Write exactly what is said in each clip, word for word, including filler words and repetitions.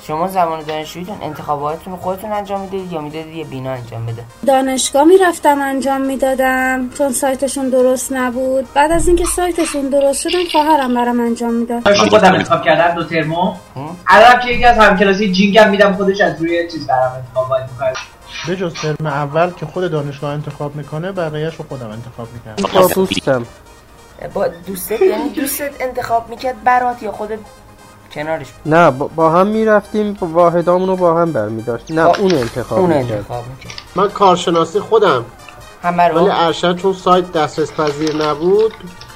شما زمان دانشجویتون انتخاباتتون رو خودتون انجام میدید یا میدادید یه بینا انجام بده؟ دانشگاه میرفتم انجام میدادم چون سایتشون درست نبود. بعد از اینکه سایتشون درست شدن خواهرم برام انجام میداد. دانشگاه خودم انتخاب کردم دو ترمو. الان که یکی از همکلاسی جینگم میدم خودش از روی چیز برام انتخابات میکنه. به جز ترم اول که خود دانشگاه انتخاب میکنه بقیه‌اش رو خودم انتخاب میکردم. با دوستم. با دوستت یعنی دوستت انتخاب میکرد برات یا خودت کنارش بود؟ نه با, با هم میرفتیم واحدامون رو با هم برمیداشت. نه با... اون انتخاب اون میکرد. انتخاب میکرد. من کارشناسی خودم همه رو ولی ارشد چون سایت دسترس پذیر نبود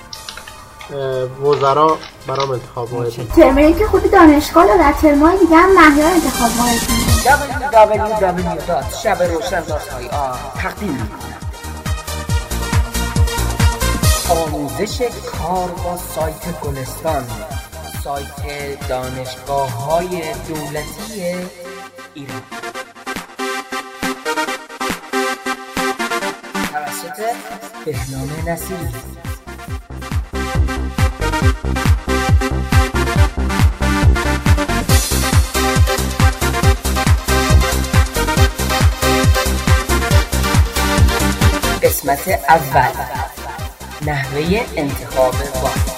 وزرا برام انتخاب واحد می‌کرد. ترمی که خود دانشگاه در ترمای دیگه هم مهیار انتخاب واحد دبلیو دبلیو دبلیو دات شب روشن دات آی آر تقدیم می‌کنه آموزش کار با سایت گلستان، سایت دانشگاه‌های دولتی ایران توسط بهنام نصیری. قسمت اول، نحوه انتخاب واحد.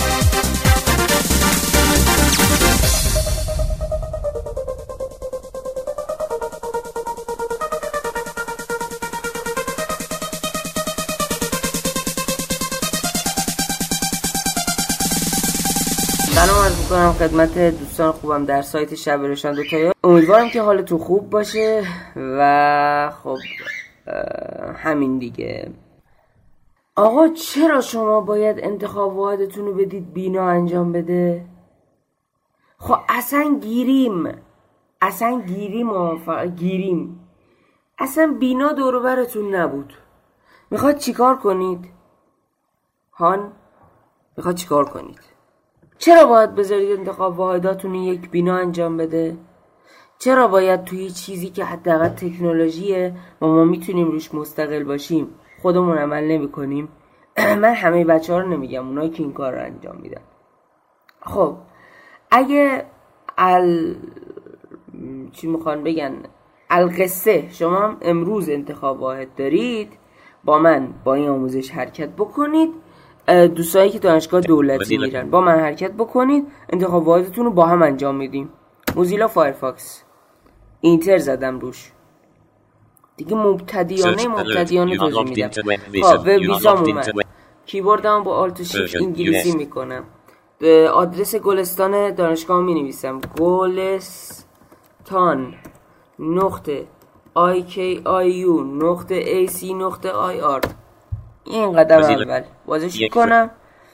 سلام عرض میکنم خدمت دوستان خوبم در سایت شب روشن دو تا. امیدوارم که حالتون خوب باشه و خب همین دیگه. آقا چرا شما باید انتخاب واحدتون رو بدید بینا انجام بده؟ خب اصلا گیریم اصلا گیریم و گیریم اصلا بینا دور و برتون نبود. میخواد چیکار کنید؟ هان میخواد چیکار کنید؟ چرا باید بذارید انتخاب واحداتون یک بینا انجام بده؟ چرا باید توی چیزی که حداقل تکنولوژیه و ما میتونیم روش مستقل باشیم خودمون عمل نمی کنیم؟ من همه بچه ها رو نمیگم، اونایی که این کار رو انجام میدن. خب اگه ال چی میخوان بگن القصه شما هم امروز انتخاب واحد دارید، با من با این آموزش حرکت بکنید. دوستایی که دانشگاه دولتی میرن با من حرکت بکنید، انتخاب واحدتون رو با هم انجام میدیم. موزیلا فایرفاکس اینتر زدم روش دیگه، مبتدیانه مبتدیانه توضیح میدم. خب وب ویزام اومد، کیبوردم با آلت شیفت انگلیسی میکنم، به آدرس گلستان دانشگاه می نویسم گلستان نقطه آی کی آی یو نقطه ای سی نقطه آی آر. این قدم اول بازش کنم،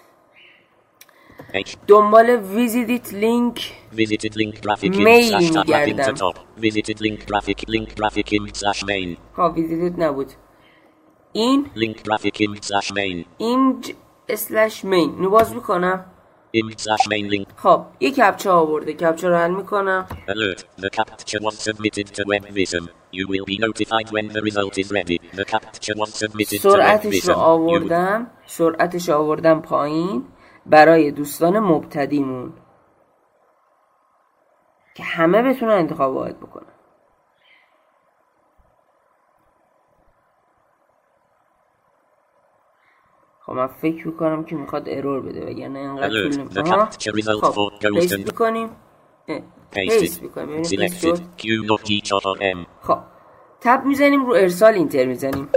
دنبال ویزیت لینک میل میگردم. Visited link graphic link graphic in slash main. ها ویزیت نبود، این link graphic in slash main. این slash main نو باز میکنم. in slash main link. خب یک کپچه آورده، کپچه رو حل میکنم. Alert, the captcha was submitted to WebVisum. You will be notified when the result is ready. The captcha was submitted to WebVisum. سرعتش رو آوردم سرعتش رو آوردم پایین برای دوستان مبتدیمون که همه بتونن انتخاب واحد بکنن. خب من فکر میکنم که میخواد ارور بده وگرنه اینقدر طول نمیکنه. خب پیست میکنیم پیست میکنیم خب تب میزنیم رو ارسال، اینتر میزنیم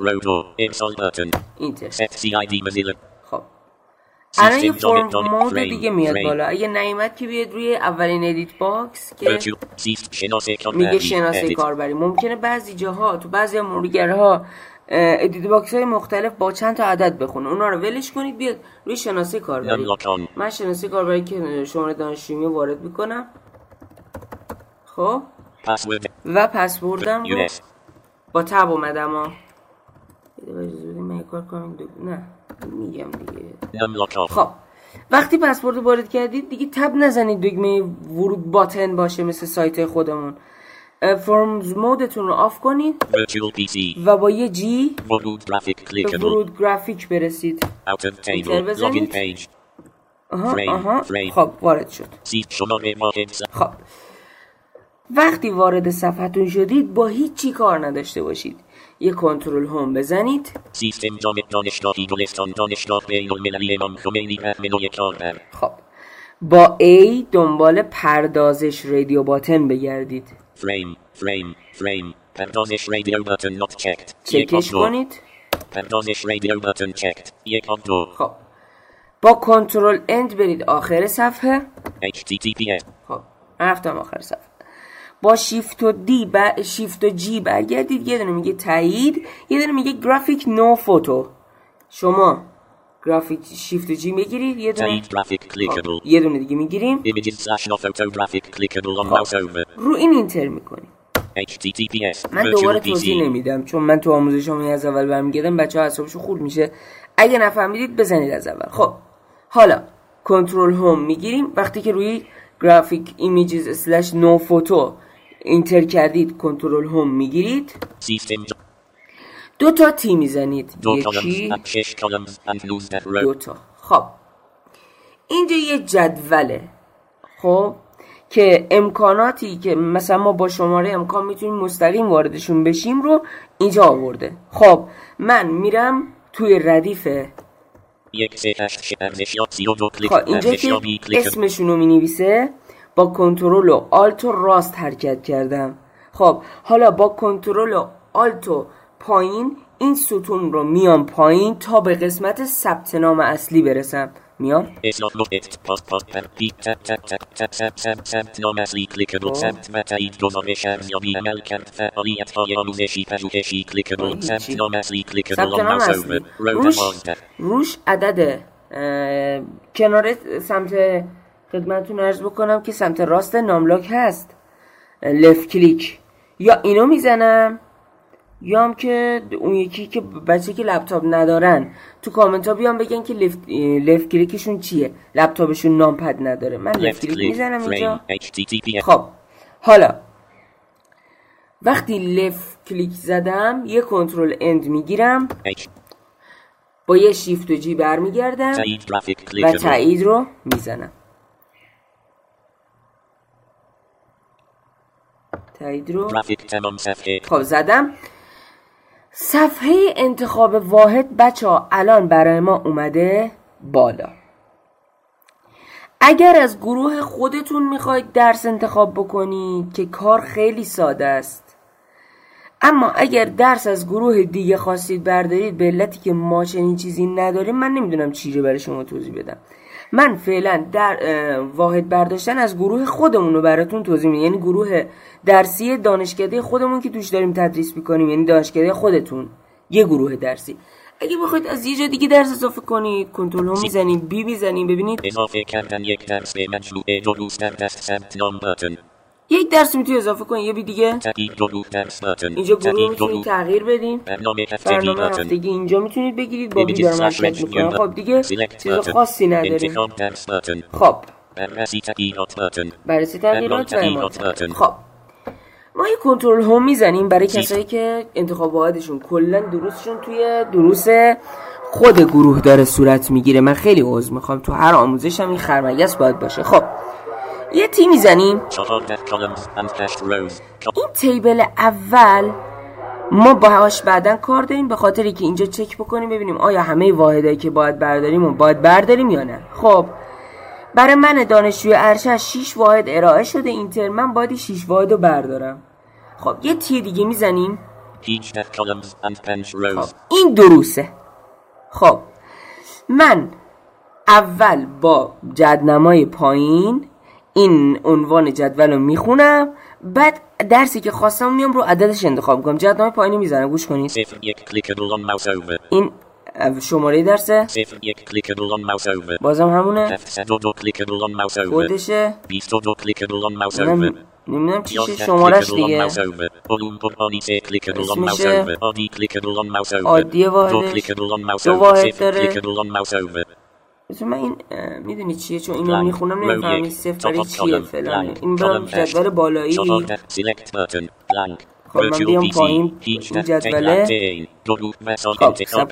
اینتر. خب الان یه فرم مود دیگه میاد بالا، اگه نیامد که بیاد روی اولین ادیت باکس که میگه شناسه کاربری. ممکنه بعضی جاها تو بعضی مرورگرها ادیت باکس های مختلف با چند تا عدد بخونه، اونا رو ولش کنید بیاد روی شناسه کاربری. من شناسه کاربری که شماره دانشجویی وارد میکنم، خب و پسوردم رو با تب اومدم ها من کار کنم نه میگم دیگه. خب وقتی پسورد وارد کردید دیگه تب نزنید دکمه ورود باتن باشه مثل سایت خودمون. فرمز مودتون رو آف کنید و با یه جی به ورود گرافیک برسید. اینتر بزنید. آها آها خب وارد شد. خب وقتی وارد صفحتون شدید با هیچی کار نداشته باشید، یه کنترل هوم بزنید. سیستم جامع دانشگاهی گلستان دانشگاه بین المللی امام خمینی منوی کاربر. خب با A دنبال پردازش رادیو باتن بگردید. فریم فریم فریم پردازش رادیو باتن not checked. چکش کنید. پردازش رادیو باتن checked. یک آف دو. خب با کنترل اند برید آخر صفحه. اچ تی تی پی اس. خب رفتم آخر صفحه. با شیفت و دی ب... شیفت و جی برگردید، یه دونه میگه تایید، یه دونه میگه گرافیک نو فوتو. شما گرافیک شیفت و جی میگیرید، یه دونه خب. یه دونه دیگه میگیریم رو این اینتر میکنیم. اچ تی تی پی اس. من دوباره توضیح نمیدم چون من تو آموزشام از اول برمیگردم، بچه ها اعصابشون خورد میشه. اگه نفهمیدید بزنید از اول. خب حالا کنترل هوم میگیریم، وقتی که روی گرافیک ایمیجز اسلش نو فوتو اینتر کردید کنترل هوم میگیرید، دو تا تی میزنید، یکی دو تا. خب اینجا یه جدوله خب که امکاناتی که مثلا ما با شماره امکان میتونیم مستقیم واردشون بشیم رو اینجا آورده. خب من میرم توی ردیف، خب اینجا که اسمشون رو مینویسه با کنترل و آلت و راست حرکت کردم. خب حالا با کنترل و آلت و پایین این ستون رو میام پایین تا به قسمت ثبت نام اصلی برسم. میام ثبت نام اصلی کلیک دو ثبت و تایید گزارش ارزیابی عمل کرد فعالیت های آموزشی پژوهشی کلیک دو ثبت نام اصلی کلیک دو روش روش عدد کنار سمت خدمتتون عرض بکنم که سمت راست ناملاک هست لفت کلیک، یا اینو میزنم یا هم که اون یکی که بچه که لپتاپ ندارن تو کامنت ها بیان بگن که لفت, لفت کلیکشون چیه، لپتاپشون نامپد نداره. من لفت کلیک میزنم اینجا. خب حالا وقتی لفت کلیک زدم یه کنترل اند میگیرم، با یه شیفت و جی برمیگردم و تایید رو میزنم. تایید رو خب زدم. صفحه انتخاب واحد بچه ها الان برای ما اومده بالا. اگر از گروه خودتون میخواید درس انتخاب بکنید که کار خیلی ساده است، اما اگر درس از گروه دیگه خواستید بردارید به علتی که ما چنین چیزی نداریم، من نمیدونم چی رو برای شما توضیح بدم. من فعلا در واحد برداشتن از گروه خودمون رو براتون توضیح میدم، یعنی گروه درسی دانشکده خودمون که توش داریم تدریس میکنیم، یعنی دانشکده خودتون یه گروه درسی. اگه بخواید از یه جا دیگه درس اضافه کنید کنترل هم میزنید، بی میزنید، ببینید اضافه کردن یک درس به مجموعه دو دوست در دست ثبت نام باتن. یک درس میتونید اضافه کنید، یه بی دیگه تغییر گروه درس باتن. اینجا گروه میتونید تغییر بدین. برنامه هفتگی اینجا میتونید بگیرید با بی دارم حرکت میکنم. خب دیگه چیز خاصی نداریم. خب بررسی تغییرات باتن. بررسی تغییرات باتن. خب ما یه کنترل هوم میزنیم برای کسایی که انتخاب واحدشون کلا دروسشون توی دروس خود گروه داره صورت میگیره. من خیلی عذر میخوام، تو هر آموزش هم این خرمگس باید باشه. خب یه تی میزنیم. این تیبل اول ما باهاش بعدن کار داریم، به خاطری که اینجا چک بکنیم ببینیم آیا همه واحدایی که باید برداریم و باید برداریم یا نه. خب برای من دانشجوی ارشد شش واحد ارائه شده این ترم، من باید شش واحد رو بردارم. خب یه تی دیگه میزنیم. خب این دروسه. خب من اول با جدنمای پایین این عنوان جدول رو میخونم، بعد درسی که خواستم میام رو عددش انتخاب میکنم. جدنمای پایینی میزنم، گوش کنید. این شماره درسه. بازم همونه. خودشه. نمیدونم چیشه شمارش دیگه. اسمشه عادیه، واحدش دو واحد داره. مثل من این میدونی چیه، چون اینو میخونم نمیفهمی صفر برای چیه فلان. این برام جدول بالایی. خب من بیام پایین این جدوله. خب سب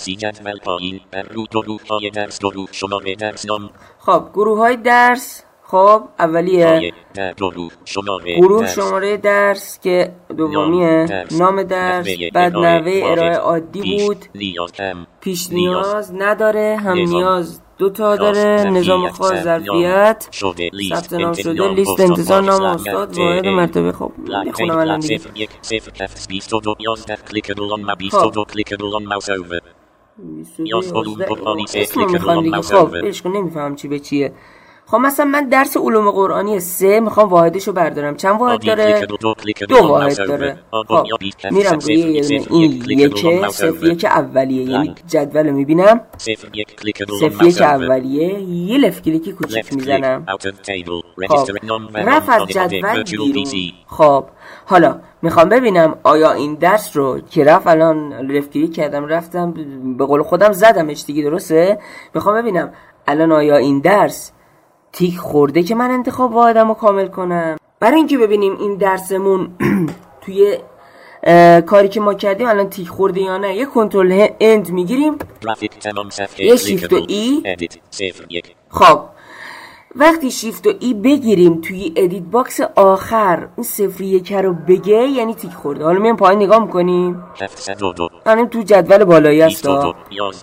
کن. خب گروه های درس. خب اولیه پایه در گروه شماره گروه درس. شماره درس که دومیه درس. نام درس، نحوه بعد ارائه نحوه ارائه واحد. عادی پیش بود، نیاز کم پیش نیاز. نیاز نداره، هم نظام. نیاز دو تا خاص، داره، نظام ظرفیت، خاص، ثبت نام ظرفیت، شده لیست ثبت نام شده، انتظام لیست استاد انتظار نام واحد. استاد مرتبه. واحد مرتبه. خب Line میخونم table الان at دیگه. صفر یک صفر هفت بیست و دو یازده clickable on ما بیست و دو clickable on mouse over یاز علوم قرآنی سه اسمو clickable میخوام on دیگه. mouse خب over بهش کن نمیفهم چی به چیه. خب مثلا من درس علوم قرآنی سه میخوام واحدشو بردارم. چند واحد عادی داره؟ clickable دو clickable دو on واحد mouse over. داره. آن خب یا بیست میرم صفر روی یه صفر دونه این یک clickable on یکه mouse صفر over. یک اولیه، یعنی Blank. جدول رو میبینم صفر یک clickable on صفر یک mouse over. اولیه، یه لفت کلیکی کوچیک Left click میزنم. out of table خب register non رفت از جدول بیرون. خب حالا میخوام ببینم آیا این درس رو که رفت الان لفت کلیک کردم رفتم به قول خودم زدمش دیگه، درسته؟ میخوام ببینم الان آیا این درس تیک خورده که من انتخاب واحدم رو کامل کنم. برای اینکه ببینیم این درسمون توی کاری که ما کردیم الان تیک خورده یا نه، یه کنترل اند میگیریم، یه شیفت و ای. خب وقتی شیفت و ای بگیریم توی ادیت باکس آخر این صفر یک رو بگه یعنی تیک خورده. حالا میام پایین نگاه میکنیم، الان تو جدول بالایی هست. الان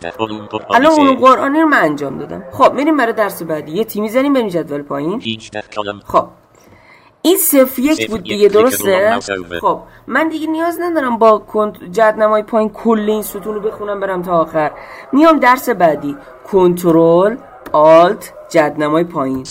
علوم قرآنی رو من انجام دادم. خب میریم برای درس بعدی، یه تی میزنیم بریم جدول پایین. خب این صفر یک بود دیگه، درسته؟ خب من دیگه نیاز ندارم با جدنمای پایین کل این ستون رو بخونم برم تا آخر. میام درس بعدی، کنترل آلت جدنمای پایین،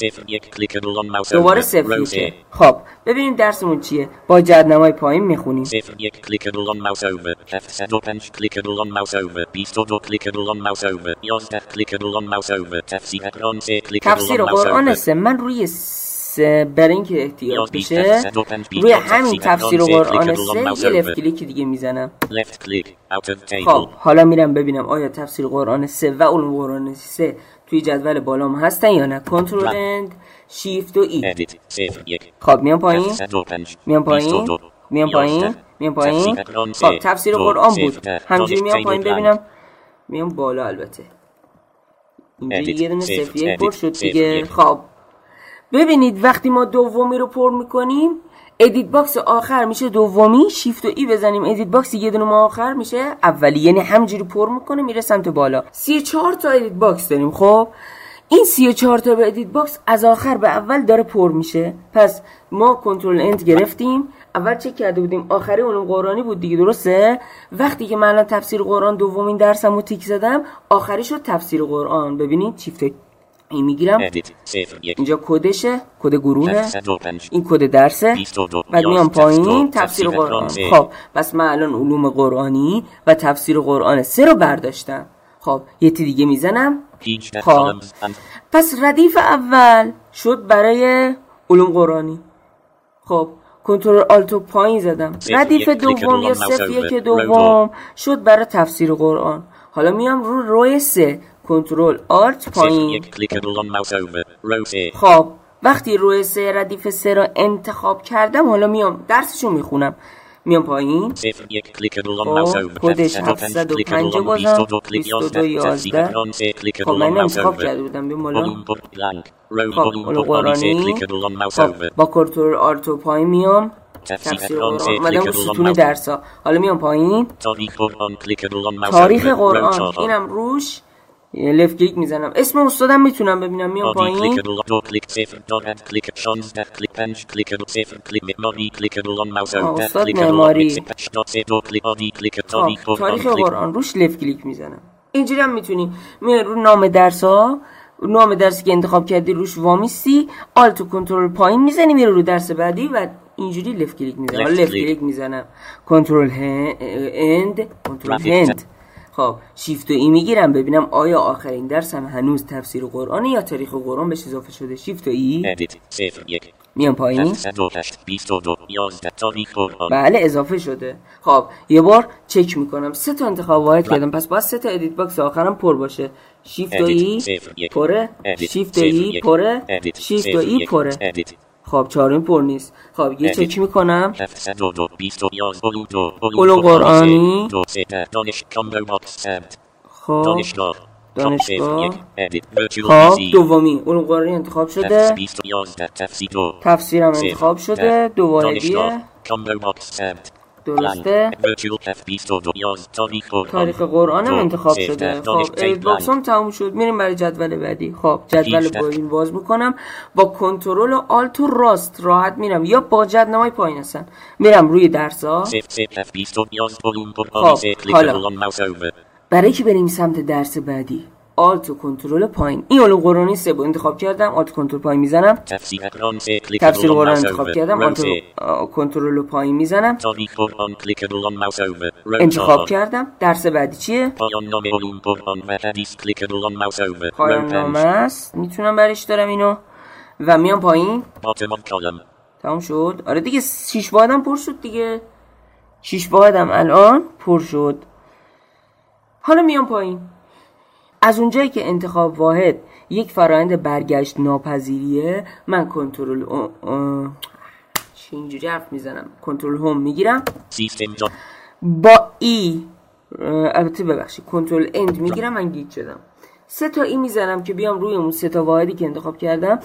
دوباره صفر یک. خب ببینیم درسمون چیه. با جدنمای پایین میخونیم صفر یک clickable on mouse over هفتصد و پنج clickable on mouse over بیست و دو clickable on mouse over یازده clickable on mouse over تفسیر قرآن سه clickable تفسیر on mouse قرآن over سه. من روی سه برای اینکه احتیاط بشه روی همین تفسیر قرآن سه یه لفت کلیک دیگه میزنم. left click out of table خب حالا میرم ببینم آیا تفسیر قرآن سه و علوم قرآن سه توی جدول بالام هستن یا نه. کنترل اند شیفت و ای. edit صفر یک خب میام پایین هفتصد و پنج میام بیست و پایین دو میام پایین یازده میام پایین. تفسیر قرآن خب سه تفسیر دو قرآن صفر بود، ده همجوری میام دانش پایین table ببینم. میام بالا البته اینجا edit یه دونه صفر صفر یک پر edit شد صفر دیگه. یک. خب ببینید وقتی ما دومی رو پر میکنیم ادیت باکس آخر میشه دومی، شیفت و ای بزنیم ادیت باکس یه دونه ما آخر میشه اولی، یعنی همینجوری پر میکنه میره سمت بالا. سی و چهار تا ادیت باکس داریم. خب این سی و چهار تا به ادیت باکس از آخر به اول داره پر میشه. پس ما کنترل اند گرفتیم، اول چک کرده بودیم آخری علوم قرآنی بود دیگه، درسته؟ وقتی که من الان تفسیر قرآن دومین درسمو تیک زدم آخری شد تفسیر قرآن. ببینید شیفت این میگیرم، اینجا کدشه، کد گروهه، این کد درسه، بعد میام پایین تفسیر قرآن. خب پس من الان علوم قرآنی و تفسیر قرآن سه رو برداشتم. خب یه تی دیگه میزنم. خب پس ردیف اول شد برای علوم قرآنی. خب کنترل آلتو پایین زدم. ردیف دوم یا صفر یک دوم شد برای تفسیر قرآن. حالا میام رو روی سه، کنترل آلت پایین. خب وقتی روی سه ردیف سه را انتخاب کردم حالا میام درسشو میخونم. میام پایین، خب کدش هفتصد و پنج بازم بیست و دو یازده. خب من انتخاب کرده بودم بیم بالا. خب علوم قرآنی. خب با کنترل آلت پایین میام تفسیر قرآن، اومدم رو ستون درس ها. حالا میام پایین تاریخ قرآن، اینم روش لفت کلیک میزنم. اسم استادم میتونم ببینم. میام پایین استاد معماری. تاریخ قرآن روش لفت کلیک میزنم. اینجوری هم میتونی میای رو نام درس ها، نام درسی که انتخاب کردی روش وامیستی، آلت و کنترل پایین میزنی میره رو درس بعدی و اینجوری لفت کلیک میزنم. حالا لفت کلیک میزنم کنترل اند کنترل هند. خب شیفت و ای میگیرم ببینم آیا آخرین درس هم هنوز تفسیر قرآن یا تاریخ قرآن بهش اضافه شده. شیفت و ای میام پایین، بله اضافه شده. خب یه بار چک میکنم سه تا انتخاب واحد کردم، پس باید سه تا ادیت باکس آخرم پر باشه. شیفت و ای پره، شیفت و ای پره، شیفت و ای پره. خب چهارم پر نیست. خب یه چک میکنم علوم قرآنی. خب دانشگاه. خب دومی علوم قرآنی انتخاب شده، تفسیرم انتخاب شده، دو واحدیه درسته، تاریخ قرآن هم انتخاب شده. خب ایت باکس هم تموم شد، میریم برای جدول بعدی. خب جدول پایین باز میکنم با کنترل و آلت و راست راحت میرم یا با جدنمای پایین هستن میرم روی درسا. خب حالا برای که بریم سمت درس بعدی آلت و کنترل پایین، این علوم قرآنی سه بود انتخاب کردم، آلت کنترل پایین میزنم. تفسیر قرآن انتخاب کردم، آلت کنترل پایین میزنم. انتخاب کردم. درس بعدی چیه؟ پایان نامه است، میتونم برش دارم اینو و میام پایین. تمام شد. آره دیگه شیش واحدم پر شد دیگه، شیش واحدم الان پر شد. حالا میام پایین. از اونجایی که انتخاب واحد یک فرآیند برگشت ناپذیریه، من کنترل چه اینجوری حرف میزنم، کنترل هوم میگیرم با ای، البته ببخشید کنترل اند میگیرم، من گیج شدم، سه تا ای میزنم که بیام روی اون سه تا واحدی که انتخاب کردم.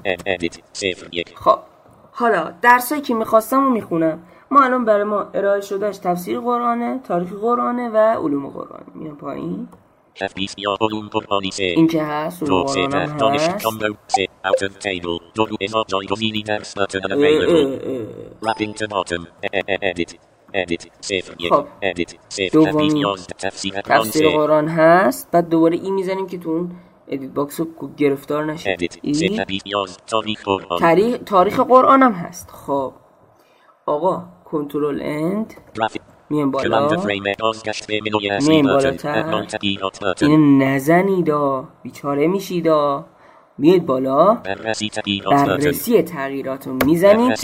خب حالا درسایی که میخواستم رو میخونم. ما الان برای ما ارائه شدهش تفسیر قرآنه، تاریخ قرآنه و علوم قرآن. میام پایین. این که هست علوم قرآن هم هست. خب دومی تفسیر قرآن هست، بعد دوباره این میزنیم که تو اون ادیت باکس رو گرفتار نشه. تاریخ تاریخ قرآن هم هست. خب آقا کنترل اند میام بالا، میام بالاتر، اینو نزنیدا بیچاره میشیدا، میاد بالا، بررسی تغییرات رو میزنید.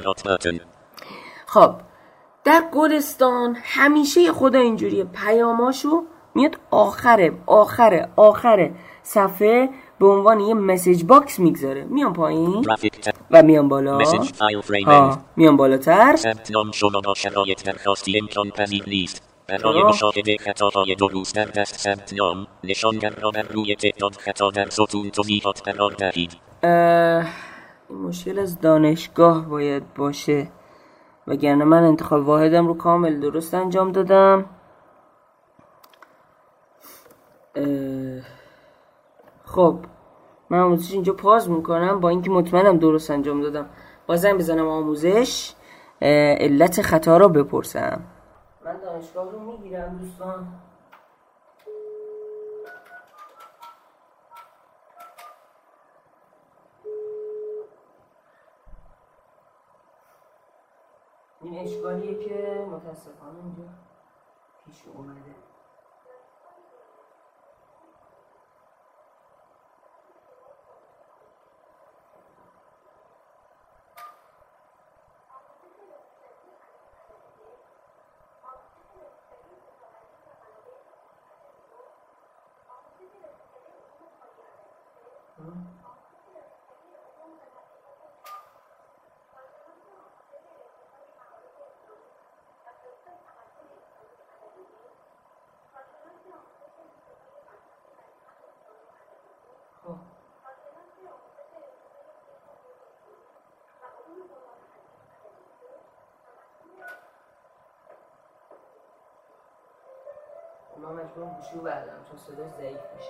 خب در گلستان همیشه خدا اینجوریه، پیاماشو میاد آخره آخره آخره صفحه به عنوان یه مسیج باکس میگذاره. میام پایین و میام بالا، ها میام بالاتر. ثبت نام شما با شرایط درخواستی امکان پذیر نیست. برای مشاهده خطاهای درست در دست ثبت نام نشانگر را بر روی تعداد خطا در ستون توضیحات قرار دهید. این مشکل از دانشگاه باید باشه، وگرنه من انتخاب واحدم رو کامل درست انجام دادم. خب من آموزش اینجا پاز میکنم با اینکه مطمئنم درست انجام دادم. بازم بزنم آموزش، علت خطا رو بپرسم. من دانشگاه رو میگیرم دوستان. این اشکالیه که متاسفانه اینجا پیش اومده. من مجبورم گوشی رو بردارم چون صداش ضعیف میشه.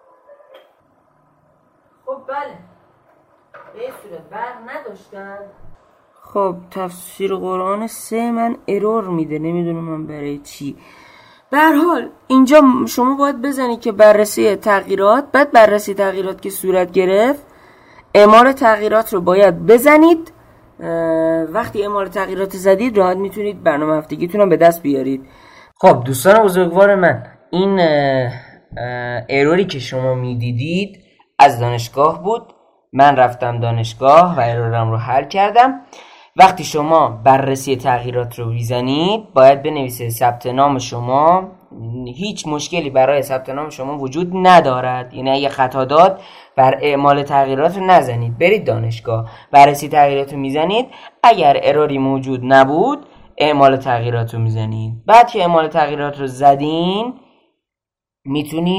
خب بله به این صورت برق نداشتن. خب تفسیر قرآن سه من ارور میده، نمیدونم من برای چی. به هر حال اینجا شما باید بزنید که بررسی تغییرات، بعد بررسی تغییرات که صورت گرفت اعمال تغییرات رو باید بزنید. وقتی اعمال تغییرات زدید راحت میتونید برنامه هفتگیتون رو به دست بیارید. خب دوستان بزرگوار من، این اروری که شما میدیدید از دانشگاه بود. من رفتم دانشگاه و ارورم رو حل کردم. وقتی شما بررسی تغییرات رو میزنید باید بنویسید ثبت نام شما. هیچ مشکلی برای ثبت نام شما وجود ندارد، یعنی اگه خطا داد بر اعمال تغییرات رو نزنید، برید دانشگاه بررسی تغییرات رو میزنید. اگر اروری موجود نبود اعمال تغییرات رو میزنید. بعد که اعمال تغییرات رو زدین میتونید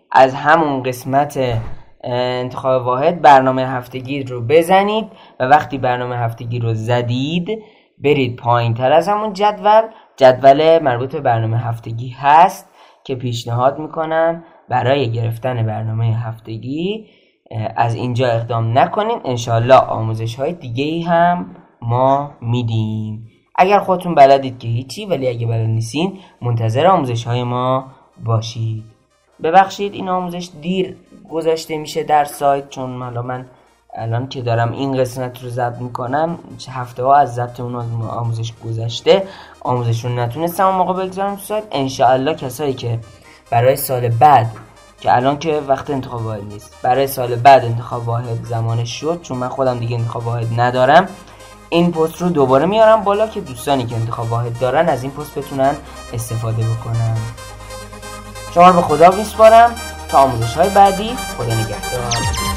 از همون قسمت انتخاب واحد برنامه هفتگی رو بزنید و وقتی برنامه هفتگی رو زدید برید پایین تر از همون جدول جدول مربوط به برنامه هفتگی هست که پیشنهاد میکنم برای گرفتن برنامه هفتگی از اینجا اقدام نکنین. انشالله آموزش های دیگه هم ما میدیم. اگر خودتون بلدید که هیچی، ولی اگه بلد نیستین منتظر آموزش های ما باشید. ببخشید این آموزش دیر گذاشته میشه در سایت، چون من من الان که دارم این قسمت رو ضبط میکنم هفته ها از ضبط اون آموزش گذشته، آموزش رو نتونستم اون موقع بگذارم تو سایت. انشاءالله کسایی که برای سال بعد، که الان که وقت انتخاب واحد نیست، برای سال بعد انتخاب واحد زمانش شد، چون من خودم دیگه انتخاب واحد ندارم، این پست رو دوباره میارم بالا که دوستانی که انتخاب واحد دارن از این پست بتونن استفاده بکنن. شما رو به خدا میسپارم تا آموزش های بعدی. خدا نگهدار.